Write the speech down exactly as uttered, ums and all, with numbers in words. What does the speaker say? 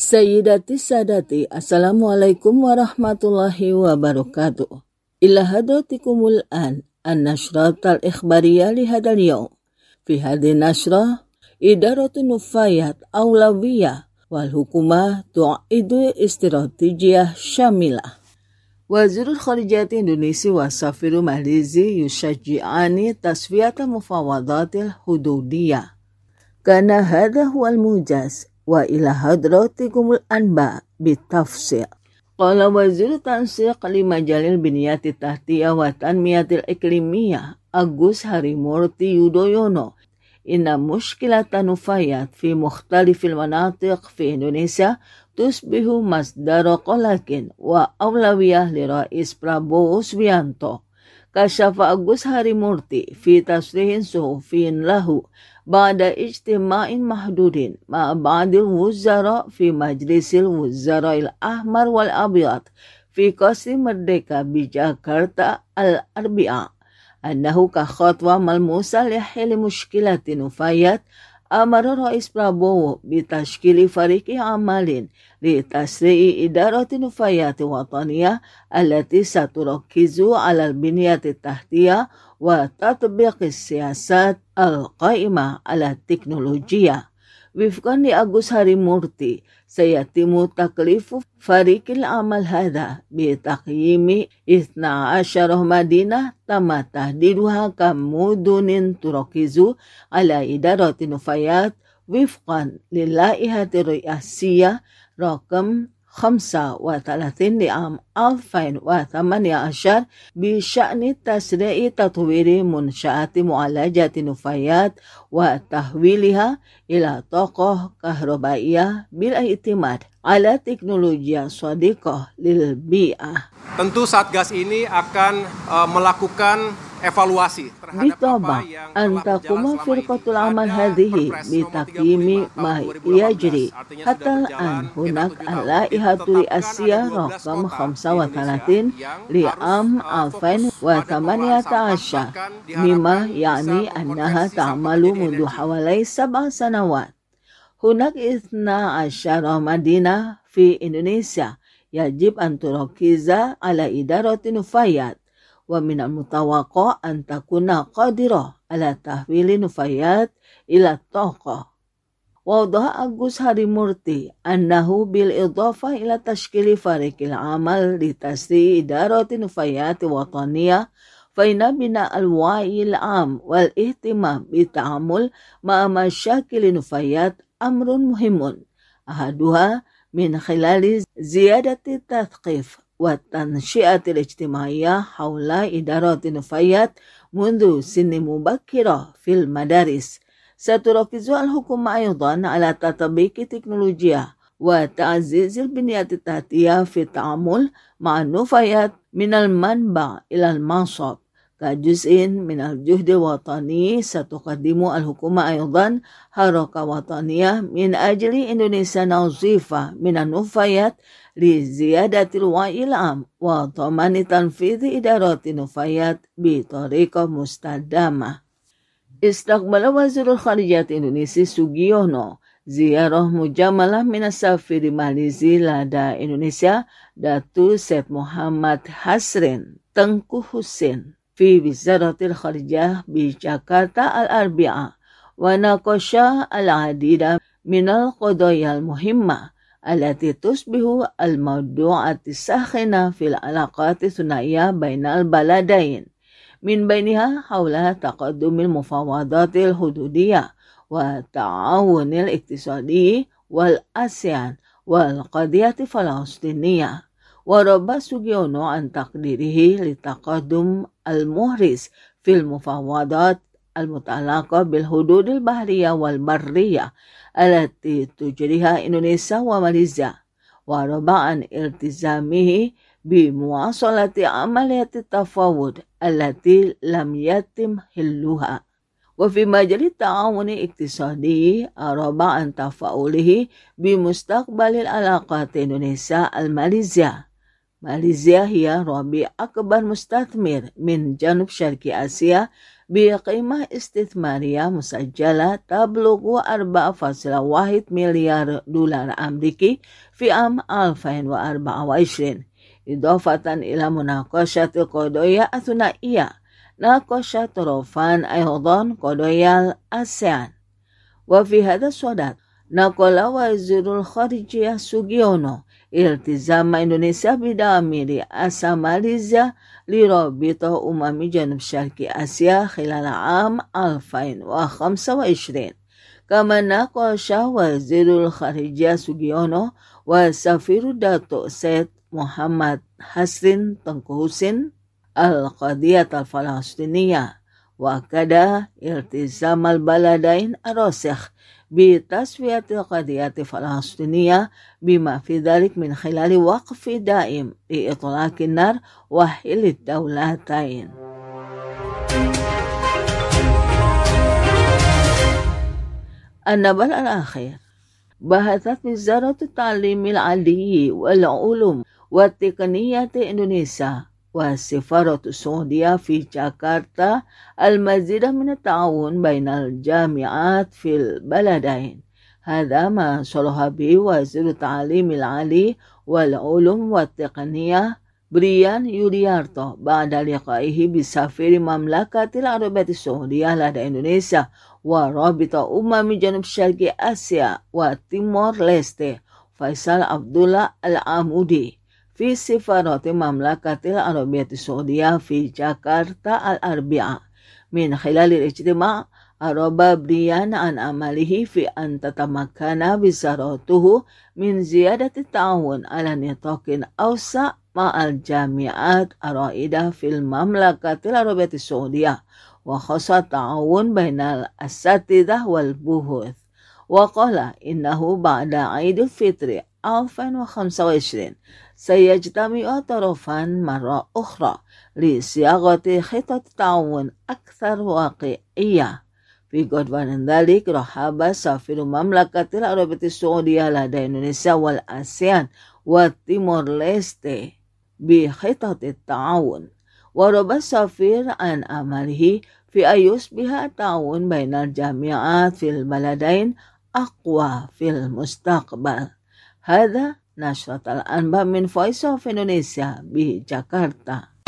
Sayyidati Sadati, Assalamualaikum warahmatullahi wabarakatuh. Ila hadratikumul an an-nashrat al-ikhbariyah li hadal yawm. Fi hadhi nashrah, idaratu nufayat awlawiyah wal hukumah tu'idu istiratijiyah syamilah. Wazirul Kharijat Indonesia wa Safiru Malizi yushaji'ani tasfiyata mufawadatil hududiyah. Kana hadha huwal mujaz wa ila hadratikumul anba bitafsir. Qala wazir tansiq li majalil biniyati tahtiyah wa tanmiyatil iklimiyah Agus Harimurti Yudhoyono. Inna mushkilatan nufayat fi mukhtalifil manatiq fi Indonesia tusbihu masdara qalakin wa awlawiyah li Rais Prabowo Subianto. Kasyafa Agus Harimurti fi tasrihin suhufin lahu ba'da ijtima'in mahdudin ma ba'dil wuzara fi majlisil wuzara'il ahmar wal abyad fi Qasri Merdeka bi Jakarta al-Arbi'a annahu ka khatwa malmusa li hili mushkilati nufayat amara Rais Prabowo bi tashkili fariki amalin li tasri'i idarati nufayati wataniyah allati saturakizu ala al-biniyati tahtiyah wa tatbiqis siyasat al-qaimah ala teknolojiyah. Wifqan li Agus Harimurti, sayatimu taklifu farikil amal hadha bi taqyimi ithna asyarah madinah tama tahdiduha kamudunin turakizu ala idarati nufayat wifqan lillaihati riyasiyah rakam khamsa wa talatin di am alfain wa thamania asyar bi sya'ni tasri'i tatwiri munsyaati mu'alajati nufayat wa tahwiliha ila tokoh kahrobaiyah bil i'timad ala teknologi sadiqah lil bi'ah. Tentu Satgas ini akan uh, melakukan evaluasi terhadap apa yang telah berjalan firqatul amal hadhihi bitakimi ma yajri hatta an hunak al-laihatu li Asia rakam khamsa wa talatin li am alfain wa thamaniyata asyar mimma yani annaha ta'malu mundu hawalai sab'a sanawat. Hunak ithna asyara madinah fi Indonesia yajib an turakiza ala idarati nufayat wa minal mutawaqqa an takuna qadirah ala tahwili nufayat ila toqah. Wadaha Agus Harimurti annahu bil idafa ila tashkili farikil amal li tasri idarati nufayat wataniyah fa inna bina al-wa'il am wal ihtimam bi ta'amul ma masyakil nufayat amrun muhimun ahaduha min khilali ziyadati tathqif wa tansyiatil ijtimaiyah haula idarati nufayat mundu sinni mubakkirah fil madaris. Saturakizu al-hukuma aydan ala tatabiki teknolojiyah wa ta'azizil biniyati tahtiyah fi ta'amul ma'an nufayat minal manba ilal mansab kajuz'in minal juhdi watani satukadimu al-hukuma aydan haraka wataniyah min ajli Indonesia nazifa minan nufayat li ziyadatil wa'il am wa tamani tanfidhi idarati nufayat bi tariqah mustadamah. Istiqbala Wazirul Kharijat Indonesia Sugiono ziyarah mujamalah minas safiri Malizi lada Indonesia Datu Syed Muhammad Hasrin Tengku Husin fi Wizaratil Kharijah bi Jakarta al-Arbi'a wa naqasha al-adida minal qadayal muhimmah allati tusbihu al-mawdu'ati sakhina fil alaqati thunaiyah bainal baladain min bainiha hawla taqaddumil mufawadatil hududiyah wa ta'awunil iktisadi wal ASEAN wal qadiyati falastiniyah wa rabba Sugiono an taqdirihi li taqaddum al-muhris fil mufawadat al-muta'alaqa bil hududil bahriyah wal barriyah alati tujriha Indonesia wa Malaysia wa raba'an iltizamihi bi muwasalati amaliyati tafawud alati lam yatim hilluha wa fi majali ta'awuni iktisadi raba'an tafaulihi bi mustaqbalil alaqat Indonesia al-Malaysia ماليزيا هي رابع أكبر مستثمر من جنوب شرق آسيا بقيمة استثمارية مسجلة تبلغ أربعة فاصلة واحد مليار دولار أمريكي في عام ألفين وأربعة وعشرين. إضافة إلى مناقشة القضايا الثنائية، ناقش طرفان أيضا قضايا الآسيان. وفي هذا الصدد نقل وزير الخارجية سوجيونو التزام إندونيسيا بدعم رئاسة ماليزيا لرابطة أمم جنوب شرق آسيا خلال عام ألفين وخمسة وعشرين. كما ناقش وزير الخارجية سوجيونو وسفير داتو سيد محمد حسن تنكو حسين القضية الفلسطينية، وأكد التزام البلدين الراسخ بتسوية القضية الفلسطينية بما في ذلك من خلال وقف دائم لإطلاق النار وحل الدولتين. النبأ الأخير: بحثت وزارة التعليم العالي والعلوم والتقنية إندونيسيا والسفارة السعودية في جاكرتا المزيد من التعاون بين الجامعات في البلدين. هذا ما صرح به وزير التعليم العالي والعلوم والتقنية بريان يوليارتو بعد لقائه بسفير مملكة العربية السعودية لدى إندونيسيا ورابطة أمم جنوب شرق آسيا وتيمور ليستي فيصل عبد الله العمودي في سفارة مملكة العربية السعودية في جاكرتا الأربعاء. من خلال الاجتماع أعرب بريان عن عمله في أن تتمكن وزارته من زيادة التعاون على نطاق أوسع مع الجامعات الرائدة في المملكة العربية السعودية، وخاصة التعاون بين الأساتذة والبحوث. وقال إنه بعد عيد الفطر ألفين وخمسة وعشرين سيجتمع الطرفان مرة أخرى لصياغة خطط تعاون أكثر واقعية. في جدول ذلك رحب سفير مملكة العربية السعودية لدى إندونيسيا والآسيان وتيمور ليستي بخطط التعاون، ورب السفير عن أمله في أن يصبح التعاون بين الجامعات في البلدين أقوى في المستقبل. هذا نشرة الأنباء من Voice of Indonesia بجاكرتا.